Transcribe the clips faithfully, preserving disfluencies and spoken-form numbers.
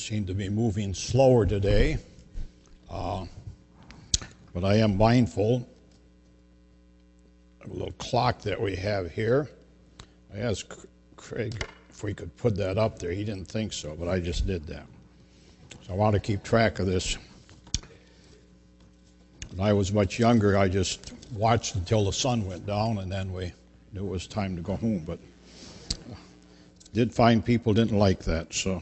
seem to be moving slower today, uh, but I am mindful of a little clock that we have here. I asked Craig if we could put that up there. He didn't think so, but I just did that. So I want to keep track of this. When I was much younger, I just watched until the sun went down, and then we knew it was time to go home. But uh, did find people didn't like that, so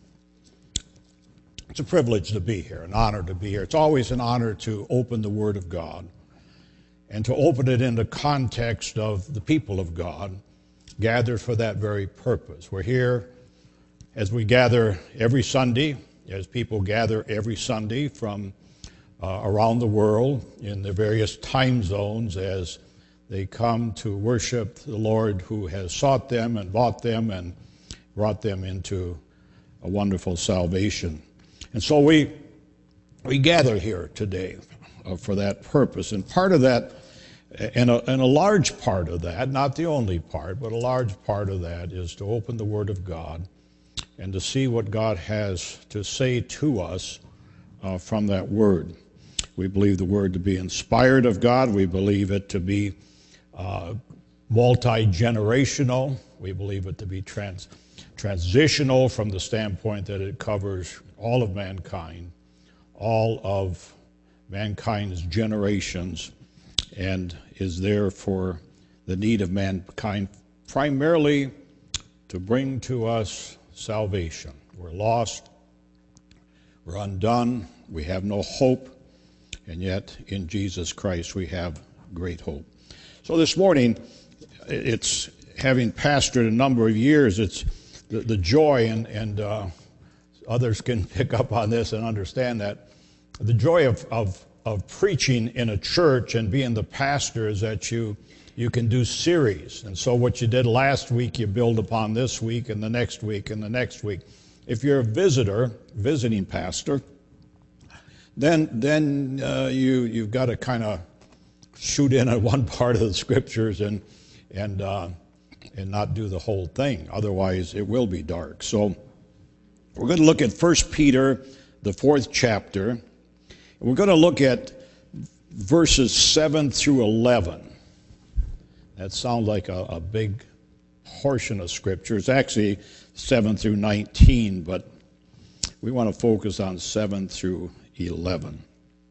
it's a privilege to be here, an honor to be here. It's always an honor to open the Word of God and to open it in the context of the people of God gathered for that very purpose. We're here as we gather every Sunday, as people gather every Sunday from uh, around the world in the various time zones as they come to worship the Lord who has sought them and bought them and brought them into a wonderful salvation. And so we we gather here today uh, for that purpose. And part of that, and a, and a large part of that, not the only part, but a large part of that is to open the Word of God and to see what God has to say to us uh, from that Word. We believe the Word to be inspired of God. We believe it to be uh, multi-generational. We believe it to be trans transitional from the standpoint that it covers all of mankind, all of mankind's generations, and is there for the need of mankind, primarily to bring to us salvation. We're lost, we're undone, we have no hope, and yet in Jesus Christ we have great hope. So this morning, it's having pastored a number of years, it's the, the joy, and, and uh, others can pick up on this and understand that, the joy of, of, of preaching in a church and being the pastor is that you you can do series. And so what you did last week, you build upon this week and the next week and the next week. If you're a visitor, visiting pastor, then then uh, you, you've got to kind of shoot in at one part of the scriptures and and uh, and not do the whole thing. Otherwise, it will be dark. So we're going to look at First Peter, the fourth chapter. And we're going to look at verses seven through eleven. That sounds like a, a big portion of Scripture. It's actually seven through nineteen, but we want to focus on seven through eleven.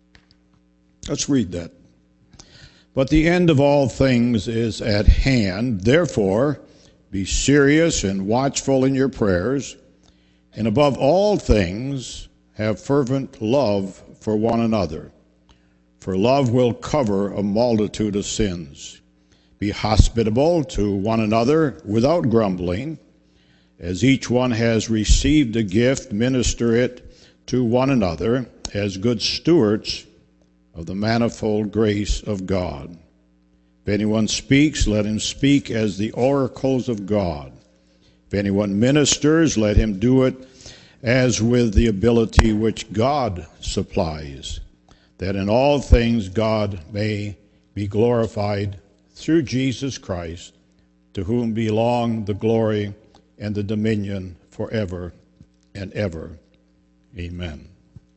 Let's read that. But the end of all things is at hand. Therefore, be serious and watchful in your prayers, and above all things, have fervent love for one another. For love will cover a multitude of sins. Be hospitable to one another without grumbling. As each one has received a gift, minister it to one another as good stewards of the manifold grace of God. If anyone speaks, let him speak as the oracles of God. If anyone ministers, let him do it as with the ability which God supplies, that in all things God may be glorified through Jesus Christ, to whom belong the glory and the dominion forever and ever. Amen.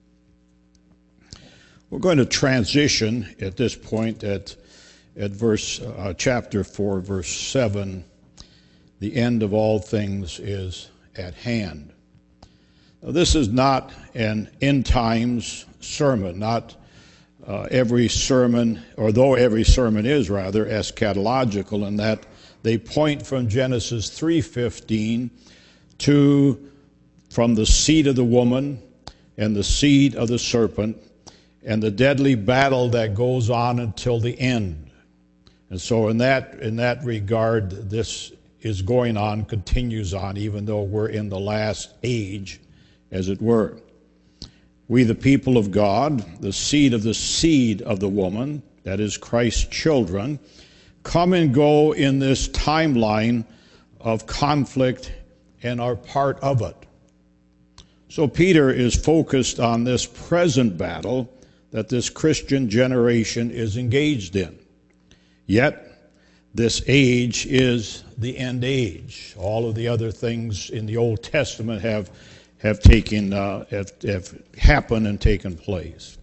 We're going to transition at this point at, at verse uh, chapter four, verse seven. The end of all things is at hand. Now, this is not an end times sermon, not uh, every sermon, or though every sermon is rather eschatological in that they point from Genesis three fifteen to from the seed of the woman and the seed of the serpent and the deadly battle that goes on until the end. And so in that in that regard, this is going on, continues on, even though we're in the last age, as it were. We, the people of God, the seed of the seed of the woman, that is Christ's children, come and go in this timeline of conflict and are part of it. So Peter is focused on this present battle that this Christian generation is engaged in. Yet, this age is the end age. All of the other things in the Old Testament have have taken, uh, have, have happened and taken place.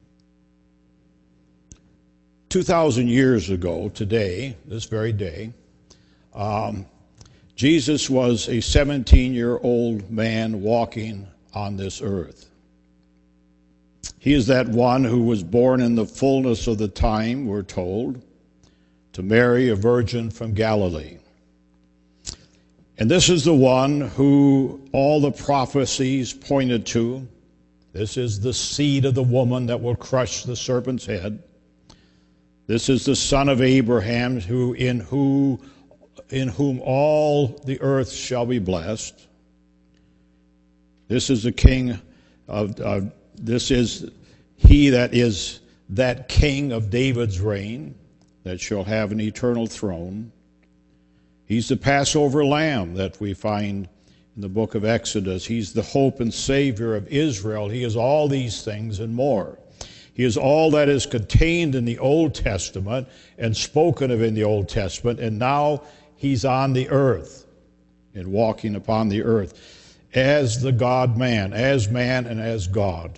Two thousand years ago, today, this very day, um, Jesus was a seventeen-year-old man walking on this earth. He is that one who was born in the fullness of the time, we're told, to Mary, a virgin from Galilee. And this is the one who all the prophecies pointed to. This is the seed of the woman that will crush the serpent's head. This is the son of Abraham, who in who in whom all the earth shall be blessed. This is the king of, of this is he that is that king of David's reign, that shall have an eternal throne. He's the Passover lamb that we find in the book of Exodus. He's the hope and savior of Israel. He is all these things and more. He is all that is contained in the Old Testament and spoken of in the Old Testament, and now he's on the earth and walking upon the earth as the God-man, as man and as God.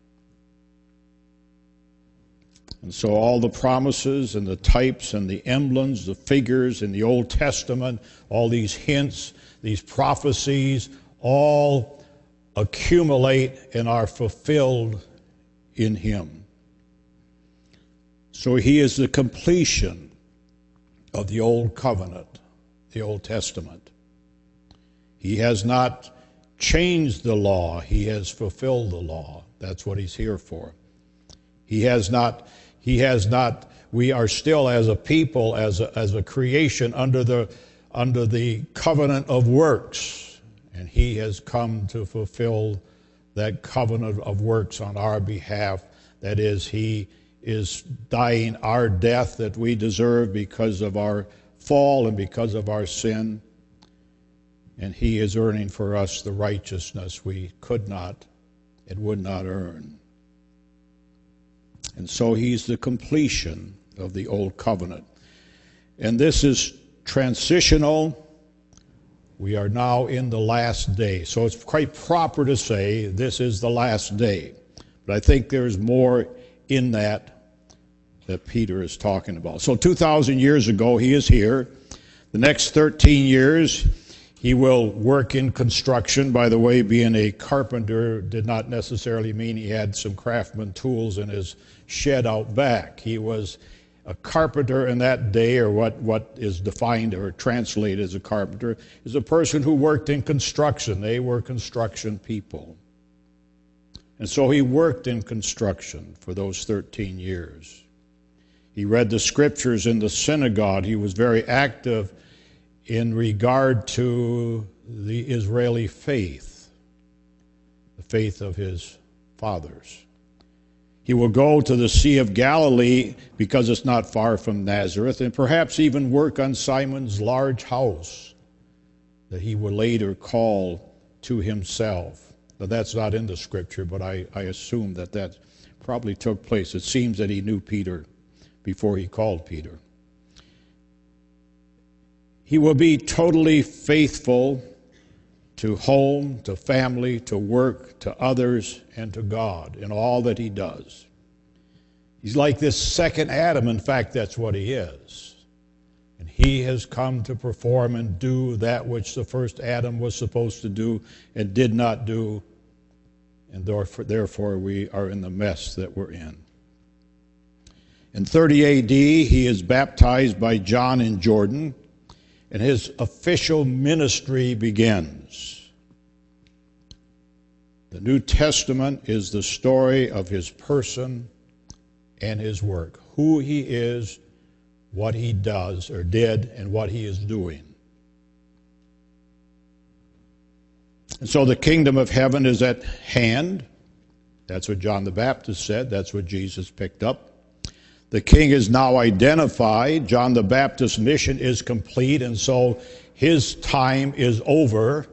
And so all the promises and the types and the emblems, the figures in the Old Testament, all these hints, these prophecies, all accumulate and are fulfilled in him. So he is the completion of the Old Covenant, the Old Testament. He has not changed the law, he has fulfilled the law. That's what he's here for. He has not, he has not, we are still as a people, as a, as a creation under the, under the covenant of works. And he has come to fulfill that covenant of works on our behalf. That is, he is dying our death that we deserve because of our fall and because of our sin. And he is earning for us the righteousness we could not and would not earn. And so he's the completion of the old covenant. And this is transitional. We are now in the last day. So it's quite proper to say this is the last day. But I think there's more in that that Peter is talking about. So two thousand years ago, he is here. The next thirteen years, he will work in construction. By the way, being a carpenter did not necessarily mean he had some craftsman tools in his shed out back. He was a carpenter in that day, or what, what is defined or translated as a carpenter, is a person who worked in construction. They were construction people. And so he worked in construction for those thirteen years. He read the scriptures in the synagogue. He was very active in regard to the Israeli faith, the faith of his fathers. He will go to the Sea of Galilee because it's not far from Nazareth, and perhaps even work on Simon's large house that he will later call to himself. Now, that's not in the scripture, but I, I assume that that probably took place. It seems that he knew Peter before he called Peter. He will be totally faithful to home, to family, to work, to others, and to God in all that he does. He's like this second Adam. In fact, that's what he is. And he has come to perform and do that which the first Adam was supposed to do and did not do. And therefore we are in the mess that we're in. In thirty A D, he is baptized by John in Jordan, and his official ministry begins. The New Testament is the story of his person and his work, who he is, what he does or did, and what he is doing. And so the kingdom of heaven is at hand. That's what John the Baptist said. That's what Jesus picked up. The king is now identified. John the Baptist's mission is complete, and so his time is over.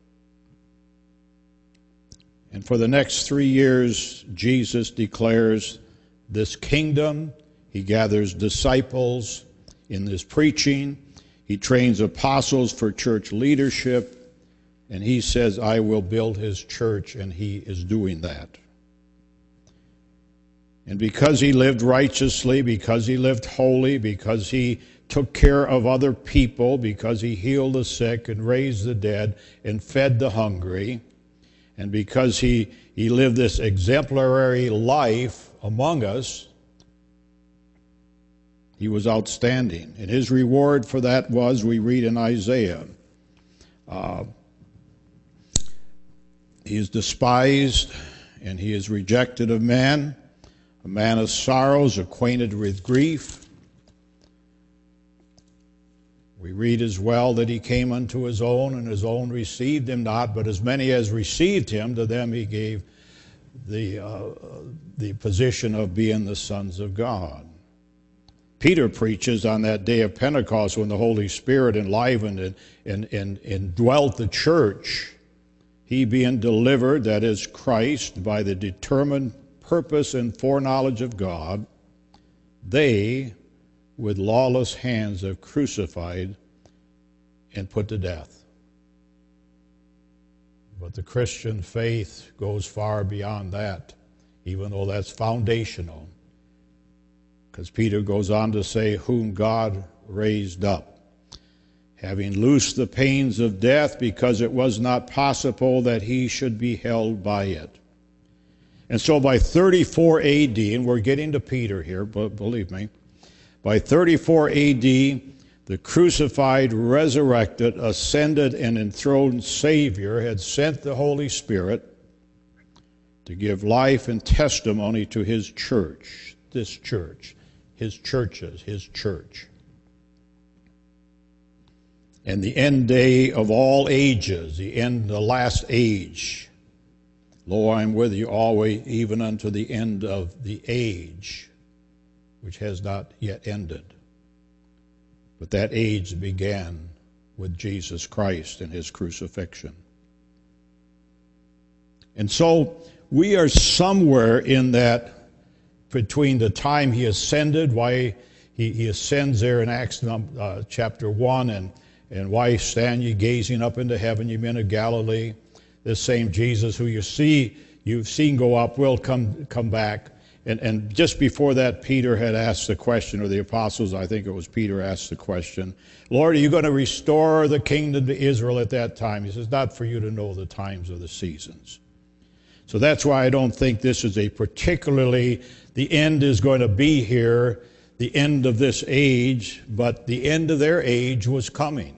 And for the next three years, Jesus declares this kingdom. He gathers disciples in this preaching. He trains apostles for church leadership. And he says, I will build his church, and he is doing that. And because he lived righteously, because he lived holy, because he took care of other people, because he healed the sick and raised the dead and fed the hungry, and because he, he lived this exemplary life among us, he was outstanding. And his reward for that was, we read in Isaiah, uh, he is despised and he is rejected of men, a man of sorrows, acquainted with grief. We read as well that he came unto his own, and his own received him not, but as many as received him, to them he gave the, uh, the position of being the sons of God. Peter preaches on that day of Pentecost when the Holy Spirit enlivened and, and, and, and dwelt the church, he being delivered, that is Christ, by the determined purpose and foreknowledge of God, they with lawless hands have crucified and put to death. But the Christian faith goes far beyond that, even though that's foundational. Because Peter goes on to say, whom God raised up, having loosed the pains of death, because it was not possible that he should be held by it. And so by thirty-four A D, and we're getting to Peter here, but believe me, by thirty-four A D, the crucified, resurrected, ascended, and enthroned Savior had sent the Holy Spirit to give life and testimony to his church, this church, his churches, his church. And the end day of all ages, the end, the last age, lo, I am with you always, even unto the end of the age, which has not yet ended. But that age began with Jesus Christ and his crucifixion. And so we are somewhere in that, between the time he ascended, why he, he ascends there in Acts uh, chapter one, and, and why stand ye gazing up into heaven, ye men of Galilee? This same Jesus who you see, you've seen go up, will come come back. And, and just before that, Peter had asked the question, or the apostles, I think it was Peter, asked the question, Lord, are you going to restore the kingdom to Israel at that time? He says, not for you to know the times or the seasons. So that's why I don't think this is a particularly, the end is going to be here, the end of this age, but the end of their age was coming.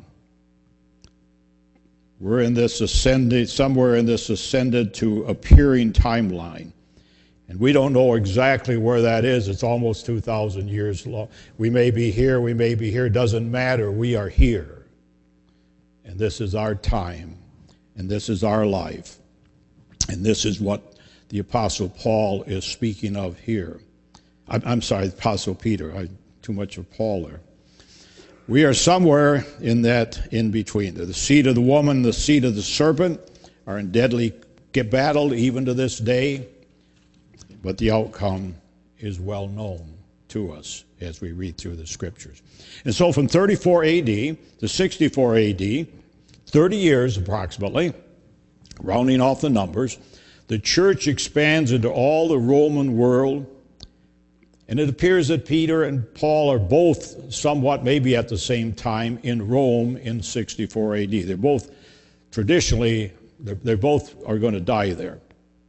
We're in this ascended, somewhere in this ascended to appearing timeline. And we don't know exactly where that is. It's almost two thousand years long. We may be here, we may be here. Doesn't matter. We are here. And this is our time. And this is our life. And this is what the Apostle Paul is speaking of here. I'm, I'm sorry, Apostle Peter. I too much of Paul there. We are somewhere in that in between. The seed of the woman, the seed of the serpent are in deadly battle even to this day. But the outcome is well known to us as we read through the Scriptures. And so from thirty-four A D to sixty-four A D, thirty years approximately, rounding off the numbers, the church expands into all the Roman world. And it appears that Peter and Paul are both somewhat, maybe at the same time, in Rome in sixty-four A D. They're both traditionally, they're, they're both are going to die there.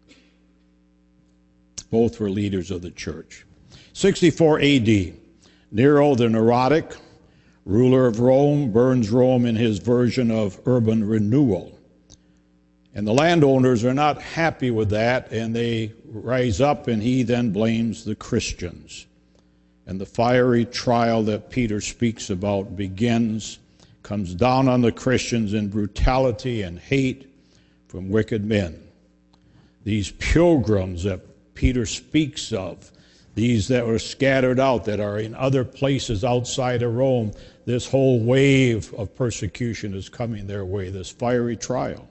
Both were leaders of the church. sixty-four A D, Nero the neurotic, ruler of Rome, burns Rome in his version of urban renewal. And the landowners are not happy with that, and they rise up, and he then blames the Christians. And the fiery trial that Peter speaks about begins, comes down on the Christians in brutality and hate from wicked men. These pilgrims that Peter speaks of, these that were scattered out, that are in other places outside of Rome, this whole wave of persecution is coming their way, this fiery trial.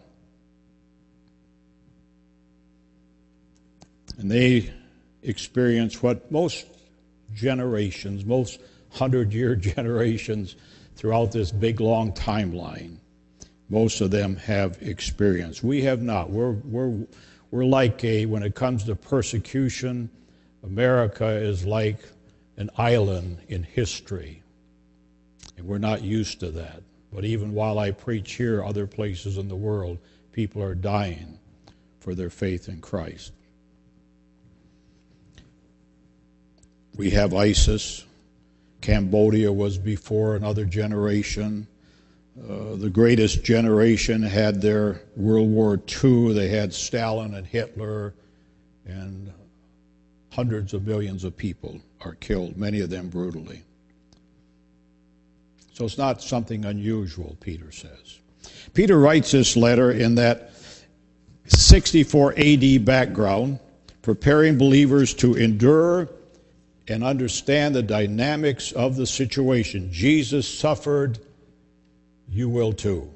And they experience what most generations, most hundred-year generations throughout this big, long timeline, most of them have experienced. We have not. We're, we're, we're like a, when it comes to persecution, America is like an island in history. And we're not used to that. But even while I preach here, other places in the world, people are dying for their faith in Christ. We have ISIS. Cambodia was before another generation. Uh, the greatest generation had their World War Two. They had Stalin and Hitler, and hundreds of millions of people are killed, many of them brutally. So it's not something unusual, Peter says. Peter writes this letter in that sixty-four A D background, preparing believers to endure and understand the dynamics of the situation. Jesus suffered, you will too.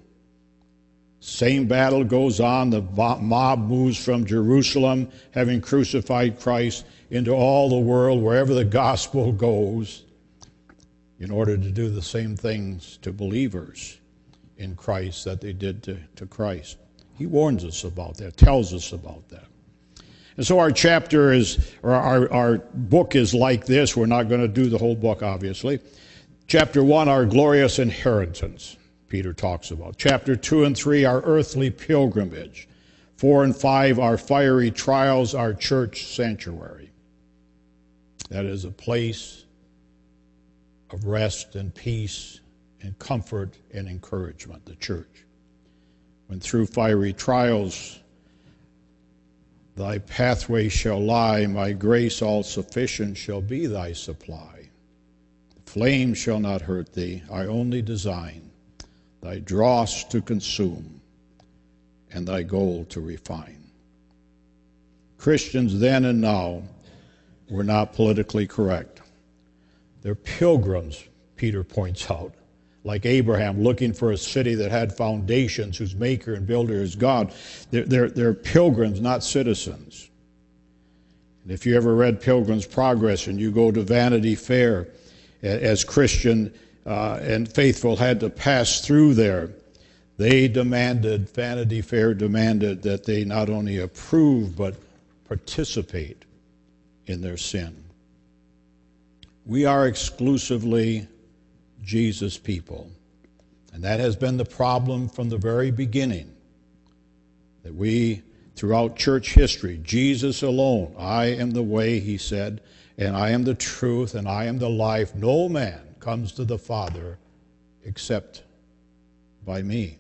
Same battle goes on. The mob moves from Jerusalem, having crucified Christ, into all the world, wherever the gospel goes, in order to do the same things to believers in Christ that they did to, to Christ. He warns us about that, tells us about that. And so our chapter is, or our, our book is like this. We're not going to do the whole book, obviously. Chapter one, our glorious inheritance, Peter talks about. Chapter two and three, our earthly pilgrimage. Four and five, our fiery trials, our church sanctuary. That is a place of rest and peace and comfort and encouragement, the church. When through fiery trials thy pathway shall lie, my grace all sufficient shall be thy supply. The flame shall not hurt thee, I only design thy dross to consume and thy gold to refine. Christians then and now were not politically correct. They're pilgrims, Peter points out, like Abraham looking for a city that had foundations, whose maker and builder is God. They're, they're, they're pilgrims, not citizens. And if you ever read Pilgrim's Progress and you go to Vanity Fair, as Christian uh, and faithful had to pass through there, they demanded, Vanity Fair demanded that they not only approve but participate in their sin. We are exclusively Jesus people. And that has been the problem from the very beginning. That we, throughout church history, Jesus alone, I am the way, he said, and I am the truth, and I am the life. No man comes to the Father except by me.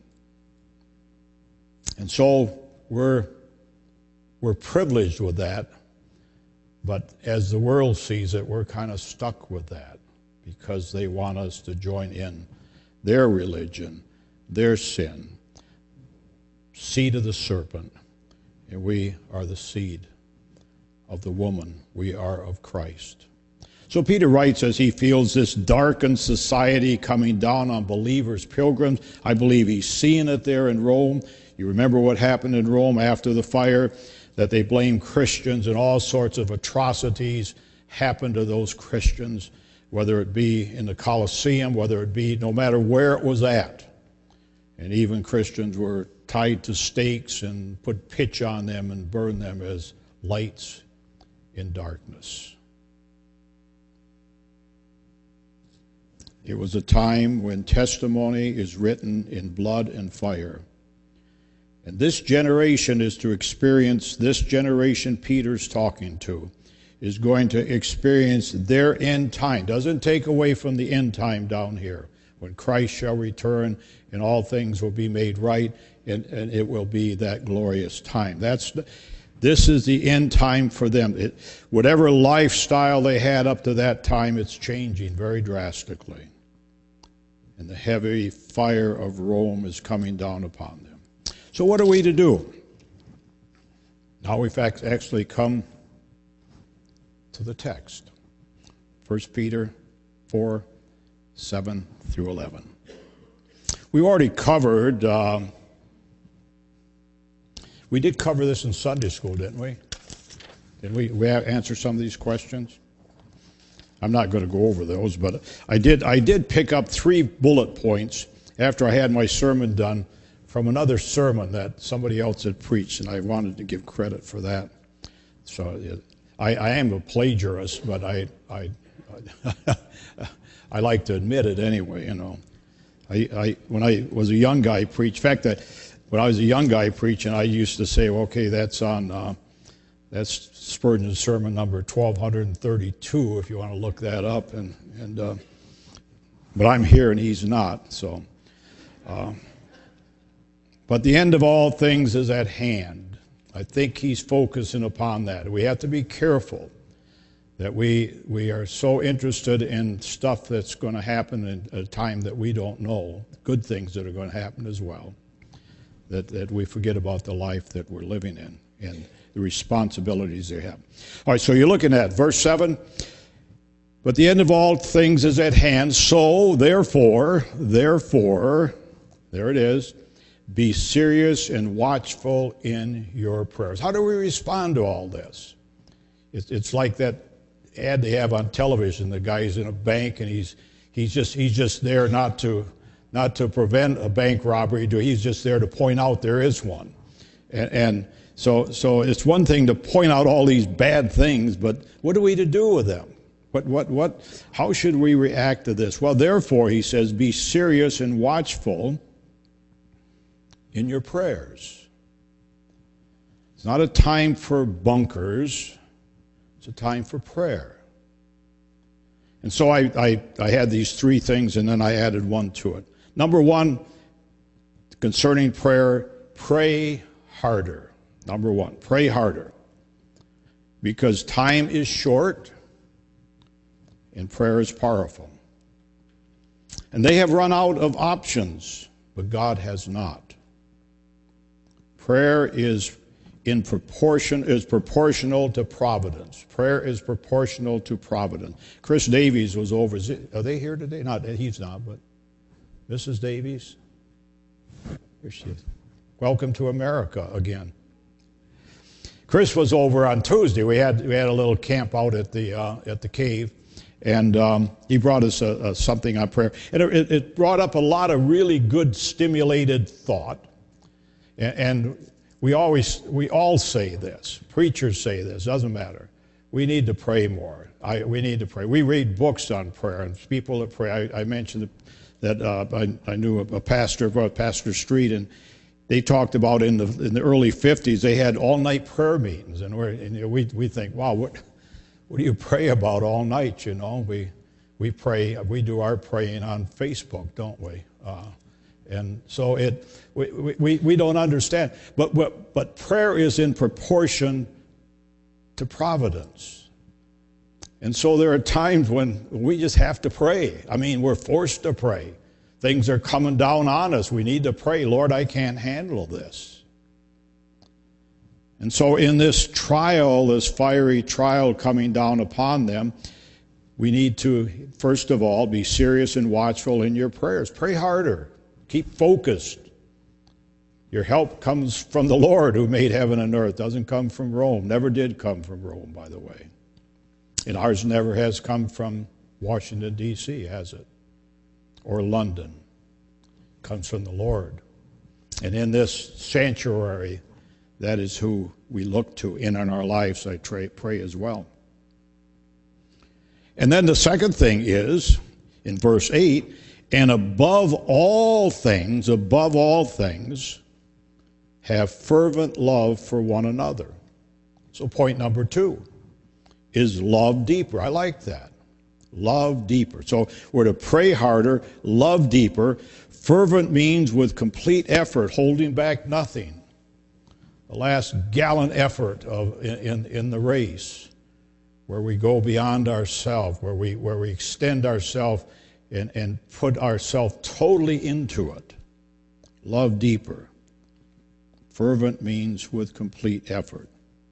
And so we're, we're privileged with that, but as the world sees it, we're kind of stuck with that, because they want us to join in their religion, their sin, seed of the serpent, and we are the seed of the woman. We are of Christ. So Peter writes as he feels this darkened society coming down on believers, pilgrims. I believe he's seeing it there in Rome. You remember what happened in Rome after the fire, that they blamed Christians, and all sorts of atrocities happened to those Christians, whether it be in the Colosseum, whether it be no matter where it was at. And even Christians were tied to stakes and put pitch on them and burned them as lights in darkness. It was a time when testimony is written in blood and fire. And this generation is to experience, this generation Peter's talking to, is going to experience their end time. Doesn't take away from the end time down here, when Christ shall return and all things will be made right, and, and it will be that glorious time. That's this is the end time for them. It, whatever lifestyle they had up to that time, it's changing very drastically. And the heavy fire of Rome is coming down upon them. So what are we to do? Now we've actually come to the text. First Peter four, seven through eleven. We already covered, uh, we did cover this in Sunday school, didn't we? Did we, we answer some of these questions? I'm not going to go over those, but I did, I did pick up three bullet points after I had my sermon done from another sermon that somebody else had preached, and I wanted to give credit for that. So I, I am a plagiarist, but I, I, I, I like to admit it anyway, you know. I, I, when I was a young guy preach, in fact, that when I was a young guy preaching, I used to say, well, okay, that's on, uh, that's Spurgeon's sermon number twelve thirty-two, if you want to look that up. And, and uh, but I'm here and he's not, so. Uh, but the end of all things is at hand. I think he's focusing upon that. We have to be careful that we we are so interested in stuff that's going to happen in a time that we don't know, good things that are going to happen as well, that, that we forget about the life that we're living in and the responsibilities they have. All right, so you're looking at verse seven. But the end of all things is at hand, so therefore, therefore, there it is, be serious and watchful in your prayers. How do we respond to all this? It's, it's like that ad they have on television. The guy's in a bank and he's he's just he's just there not to not to prevent a bank robbery. He's just there to point out there is one. And, and so so it's one thing to point out all these bad things, but what are we to do with them? What what what? How should we react to this? Well, therefore, he says, be serious and watchful in your prayers. It's not a time for bunkers. It's a time for prayer. And so I, I, I had these three things, and then I added one to it. Number one, concerning prayer, pray harder. Number one, pray harder. Because time is short, and prayer is powerful. And they have run out of options, but God has not. Prayer is in proportion is proportional to providence. Prayer is proportional to providence. Chris Davies was over. Are they here today? Not he's not, but Missus Davies. Here she is. Welcome to America again. Chris was over on Tuesday. We had we had a little camp out at the uh, at the cave, and um, he brought us a, a something on prayer, and it, it brought up a lot of really good, stimulated thought, and. and We always, we all say this. Preachers say this. Doesn't matter. We need to pray more. I, we need to pray. We read books on prayer, and people that pray. I, I mentioned that uh, I, I knew a, a pastor, Pastor Street, and they talked about in the in the early fifties they had all night prayer meetings, and, we're, and you know, we we think, wow, what what do you pray about all night? You know, we we pray. We do our praying on Facebook, don't we? Uh, And so it, we, we, we don't understand. But, but, but prayer is in proportion to providence. And so there are times when we just have to pray. I mean, we're forced to pray. Things are coming down on us. We need to pray, Lord, I can't handle this. And so in this trial, this fiery trial coming down upon them, we need to, first of all, be serious and watchful in your prayers. Pray harder. Keep focused. Your help comes from the Lord who made heaven and earth. Doesn't come from Rome. Never did come from Rome, by the way. And ours never has come from Washington, D C, has it? Or London. It comes from the Lord. And in this sanctuary, that is who we look to in our lives, I pray as well. And then the second thing is, in verse eight, and above all things, above all things, have fervent love for one another. So point number two is love deeper. I like that. Love deeper. So we're to pray harder, love deeper. Fervent means with complete effort, holding back nothing. The last gallant effort of in, in, in the race, where we go beyond ourselves, where we where we extend ourselves and, and put ourselves totally into it. Love deeper. Fervent means with complete effort.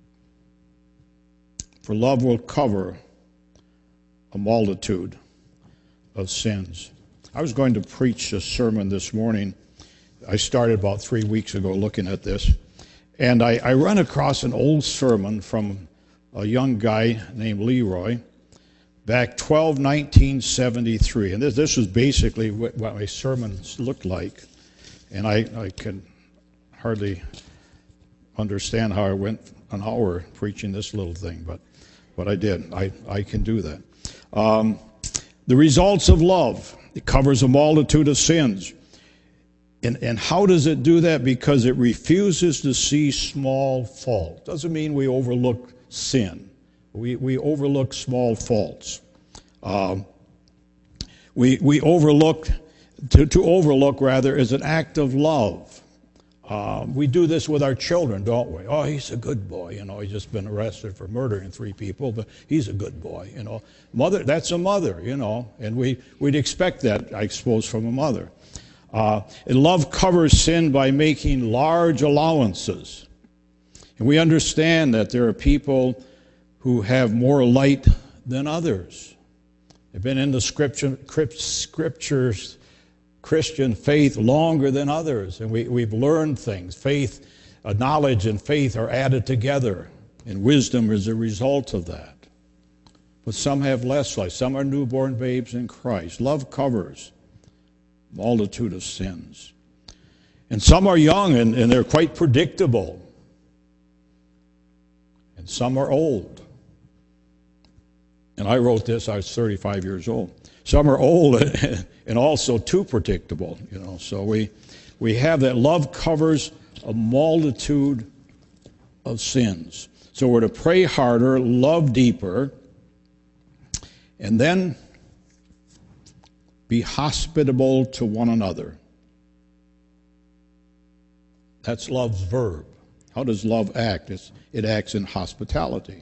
For love will cover a multitude of sins. I was going to preach a sermon this morning. I started about three weeks ago looking at this. And I, I run across an old sermon from a young guy named Leroy back twelve nineteen seventy-three. And this, this was basically what, what my sermons looked like. And I, I can hardly understand how I went an hour preaching this little thing, but, but I did. I, I can do that. Um, the results of love. It covers a multitude of sins. And, and how does it do that? Because it refuses to see small fault. Doesn't mean we overlook sin. We, we overlook small faults. Um, we, we overlook, to, to overlook rather, is an act of love. Uh, we do this with our children, don't we? Oh, he's a good boy. You know, he's just been arrested for murdering three people, but he's a good boy. You know, mother, that's a mother. You know, and we we'd expect that, I suppose, from a mother. Uh, and love covers sin by making large allowances, and we understand that there are people who have more light than others. They've been in the scripture, scriptures. Christian faith longer than others, and we, we've learned things. Faith, uh, knowledge and faith are added together, and wisdom is a result of that. But some have less life. Some are newborn babes in Christ. Love covers a multitude of sins. And some are young, and, and they're quite predictable. And some are old. And I wrote this, I was thirty-five years old. Some are old and also too predictable, you know. So we we have that love covers a multitude of sins. So we're to pray harder, love deeper, and then be hospitable to one another. That's love's verb. How does love act? It's, it acts in hospitality.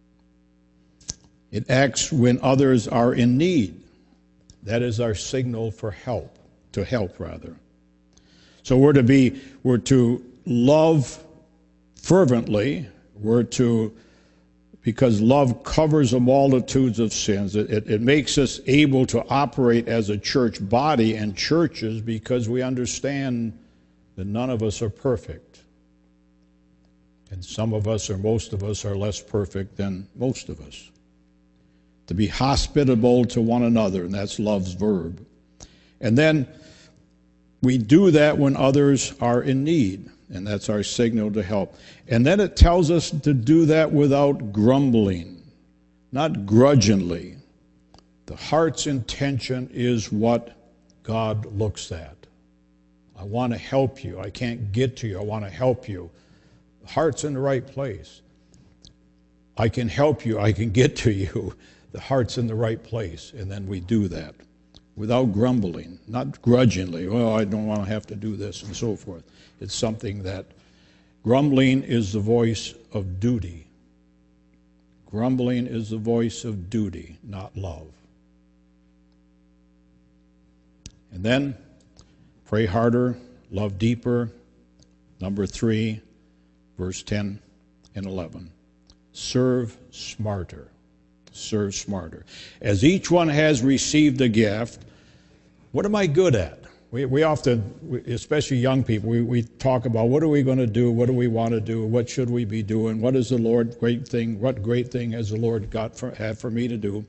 It acts when others are in need. That is our signal for help, to help rather. So we're to be, we're to love fervently. We're to, because love covers a multitude of sins. It, it, it makes us able to operate as a church body and churches because we understand that none of us are perfect. And some of us, or most of us, are less perfect than most of us. To be hospitable to one another, and that's love's verb. And then we do that when others are in need, and that's our signal to help. And then it tells us to do that without grumbling, not grudgingly. The heart's intention is what God looks at. I want to help you. I can't get to you. I want to help you. The heart's in the right place. I can help you. I can get to you. The heart's in the right place, and then we do that without grumbling, not grudgingly. Well, I don't want to have to do this and so forth. It's something that grumbling is the voice of duty. Grumbling is the voice of duty, not love. And then pray harder, love deeper. Number three, verse ten and eleven. Serve smarter. Serve smarter. As each one has received a gift, what am I good at? We, we often, especially young people, we, we talk about what are we going to do, what do we want to do, what should we be doing, what is the Lord great thing, what great thing has the Lord got for, have for me to do?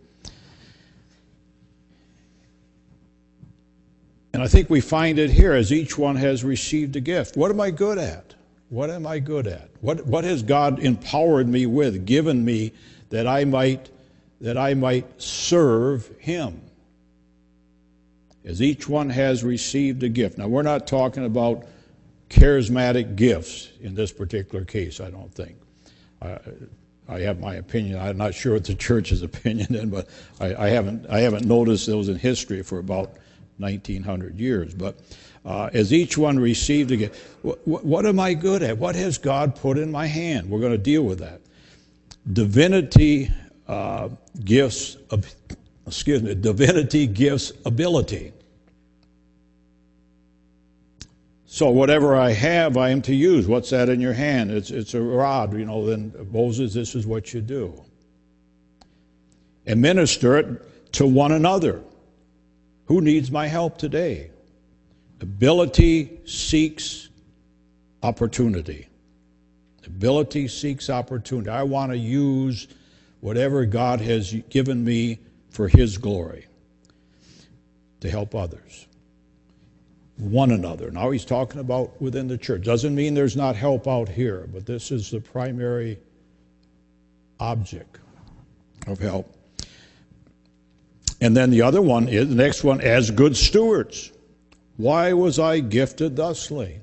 And I think we find it here, as each one has received a gift. What am I good at? What am I good at? What, what has God empowered me with, given me that I might that I might serve Him? As each one has received a gift. Now, we're not talking about charismatic gifts in this particular case, I don't think. I, I have my opinion. I'm not sure what the church's opinion is, but I, I haven't I haven't noticed those in history for about nineteen hundred years. But uh, as each one received a gift, what, what am I good at? What has God put in my hand? We're going to deal with that. Divinity uh, gifts, excuse me, divinity gives ability. So whatever I have, I am to use. What's that in your hand? It's it's a rod, you know. Then Moses, this is what you do. And minister it to one another. Who needs my help today? Ability seeks opportunity. Ability seeks opportunity. I want to use whatever God has given me for His glory to help others. one another. Now he's talking about within the church. Doesn't mean there's not help out here, but this is the primary object of help. And then the other one is, the next one, as good stewards. Why was I gifted thusly?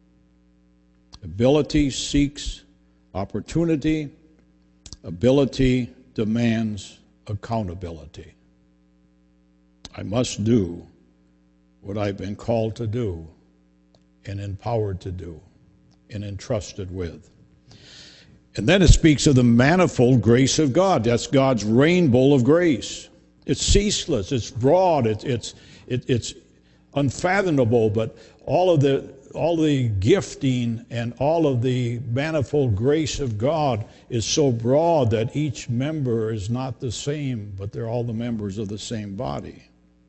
Ability seeks opportunity. Ability demands accountability. I must do what I've been called to do and empowered to do and entrusted with. And then it speaks of the manifold grace of God. That's God's rainbow of grace. It's ceaseless, it's broad, it's it's it, it's unfathomable, but all of the all the gifting and all of the manifold grace of God is so broad that each member is not the same, but they're all the members of the same body.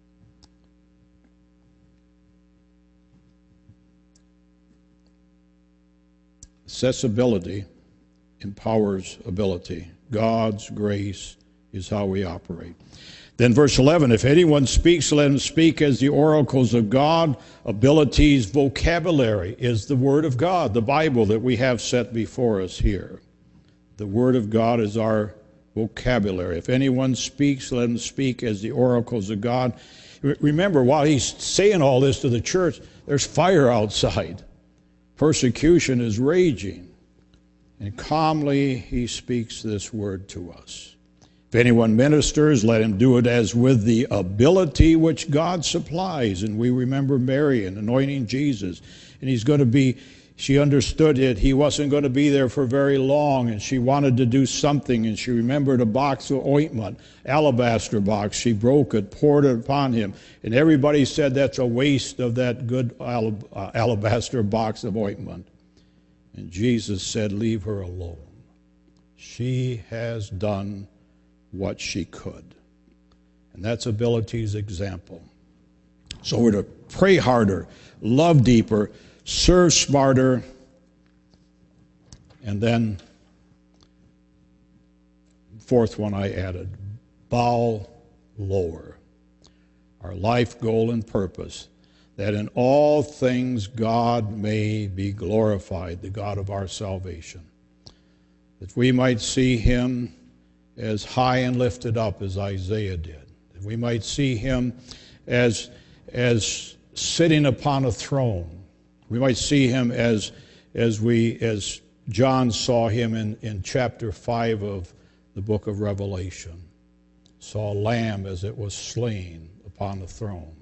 Accessibility empowers ability. God's grace is how we operate. Then verse eleven, if anyone speaks, let him speak as the oracles of God. Abilities, vocabulary is the Word of God, the Bible that we have set before us here. The Word of God is our vocabulary. If anyone speaks, let him speak as the oracles of God. Remember, while he's saying all this to the church, there's fire outside. Persecution is raging. And calmly he speaks this word to us. If anyone ministers, let him do it as with the ability which God supplies. And we remember Mary and anointing Jesus. And he's going to be, she understood it. He wasn't going to be there for very long. And she wanted to do something. And she remembered a box of ointment, alabaster box. She broke it, poured it upon him. And everybody said that's a waste of that good alab- uh, alabaster box of ointment. And Jesus said, leave her alone. She has done what she could. And that's ability's example. So we're to pray harder, love deeper, serve smarter, and then fourth one I added, bow lower. Our life goal and purpose, that in all things God may be glorified, the God of our salvation. That we might see him as high and lifted up as Isaiah did. That we might see him as, as sitting upon a throne. We might see him as, as, we, as John saw him in, in chapter five of the book of Revelation. Saw a lamb as it was slain upon the throne.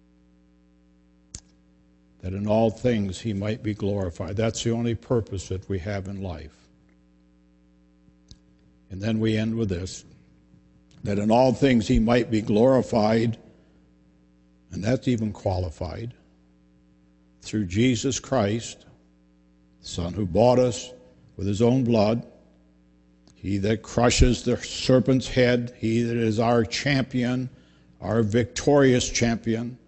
That in all things he might be glorified. That's the only purpose that we have in life. And then we end with this, that in all things he might be glorified, and that's even qualified, through Jesus Christ, the Son who bought us with his own blood, he that crushes the serpent's head, he that is our champion, our victorious champion,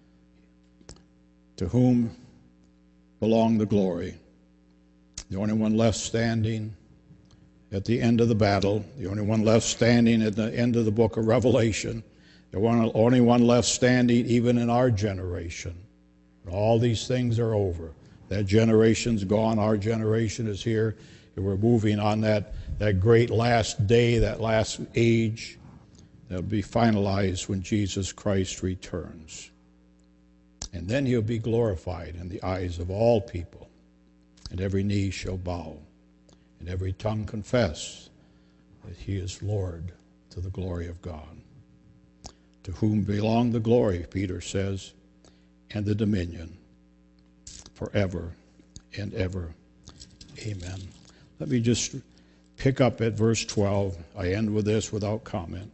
to whom belong the glory. The only one left standing at the end of the battle, the only one left standing at the end of the book of Revelation, the one, only one left standing even in our generation. All these things are over. That generation's gone, our generation is here, and we're moving on that, that great last day, that last age that will be finalized when Jesus Christ returns. And then he'll be glorified in the eyes of all people, and every knee shall bow, and every tongue confess that he is Lord, to the glory of God. To whom belong the glory, Peter says, and the dominion forever and ever. Amen. Let me just pick up at verse twelve. I end with this without comment.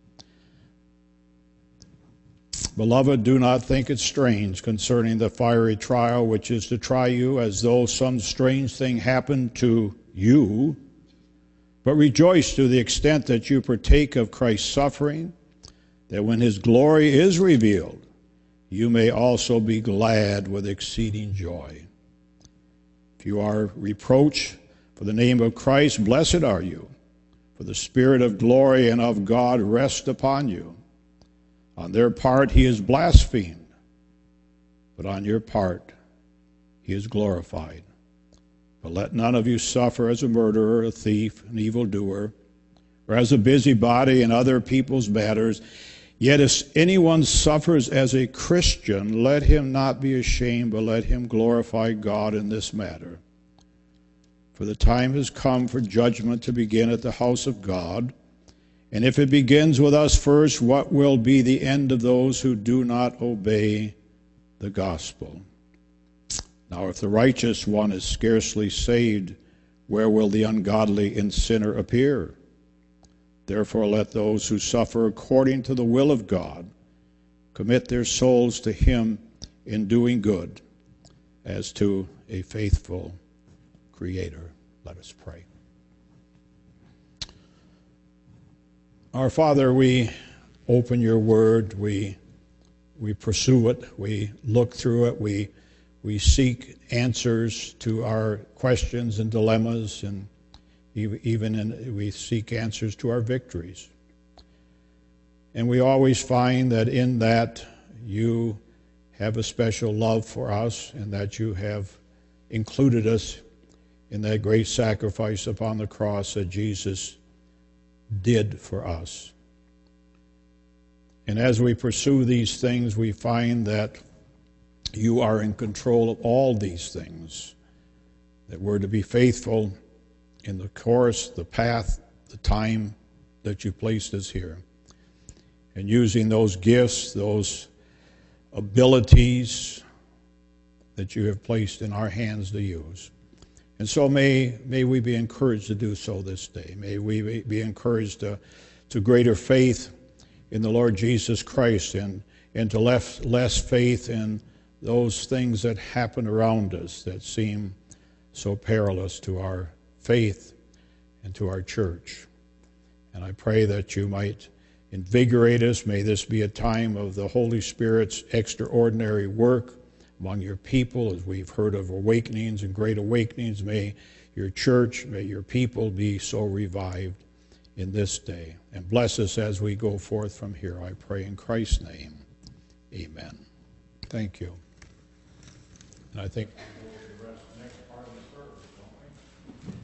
Beloved, do not think it strange concerning the fiery trial which is to try you, as though some strange thing happened to you, but rejoice to the extent that you partake of Christ's suffering, that when his glory is revealed, you may also be glad with exceeding joy. If you are reproached for the name of Christ, blessed are you, for the Spirit of glory and of God rests upon you. On their part he is blasphemed, but on your part he is glorified. But let none of you suffer as a murderer, a thief, an evildoer, or as a busybody in other people's matters. Yet if anyone suffers as a Christian, let him not be ashamed, but let him glorify God in this matter. For the time has come for judgment to begin at the house of God. And if it begins with us first, what will be the end of those who do not obey the gospel? Now, if the righteous one is scarcely saved, where will the ungodly and sinner appear? Therefore, let those who suffer according to the will of God commit their souls to him in doing good, as to a faithful Creator. Let us pray. Our Father, we open your word, we we pursue it, we look through it, we we seek answers to our questions and dilemmas, and even in, we seek answers to our victories. And we always find that in that you have a special love for us, and that you have included us in that great sacrifice upon the cross that Jesus did for us. And as we pursue these things, we find that you are in control of all these things, that we're to be faithful in the course, the path, the time that you placed us here. And using those gifts, those abilities that you have placed in our hands to use. And so may may we be encouraged to do so this day. May we be encouraged to, to greater faith in the Lord Jesus Christ, and, and to less, less faith in those things that happen around us that seem so perilous to our faith and to our church. And I pray that you might invigorate us. May this be a time of the Holy Spirit's extraordinary work among your people, as we've heard of awakenings and great awakenings. May your church, may your people be so revived in this day. And bless us as we go forth from here, I pray in Christ's name. Amen. Thank you. And I think we'll go to the rest, next part of the service, don't we?